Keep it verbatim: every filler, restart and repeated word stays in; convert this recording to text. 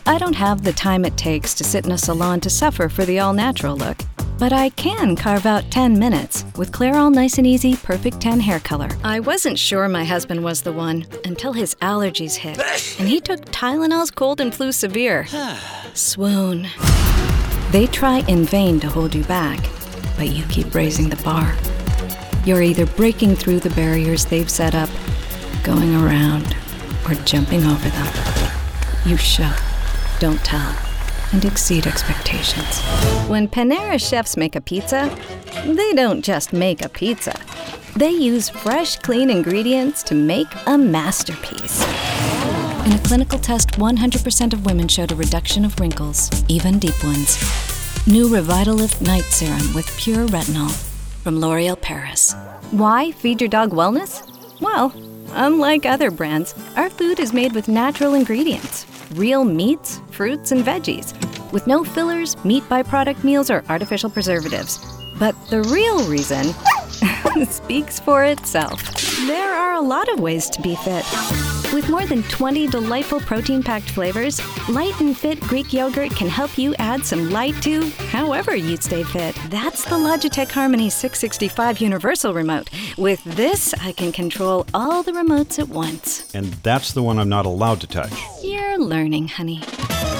I don't have the time it takes to sit in a salon to suffer for the all-natural look. But I can carve out ten minutes with Clairol Nice and Easy Perfect Tan Hair Color. I wasn't sure my husband was the one until his allergies hit, and he took Tylenol's Cold and Flu Severe. Swoon. They try in vain to hold you back, but you keep raising the bar. You're either breaking through the barriers they've set up, going around, or jumping over them. You show, don't tell, and exceed expectations. When Panera chefs make a pizza, they don't just make a pizza. They use fresh, clean ingredients to make a masterpiece. In a clinical test, one hundred percent of women showed a reduction of wrinkles, even deep ones. New Revitalift Night Serum with pure retinol from L'Oréal Paris. Why feed your dog wellness? Well, unlike other brands, our food is made with natural ingredients, real meats, fruits, and veggies, with no fillers, meat byproduct meals, or artificial preservatives. But the real reason speaks for itself. There are a lot of ways to be fit. With more than twenty delightful protein-packed flavors, Light and Fit Greek yogurt can help you add some light to however you stay fit. That's the Logitech Harmony six sixty-five Universal Remote. With this, I can control all the remotes at once. And that's the one I'm not allowed to touch. You're learning, honey.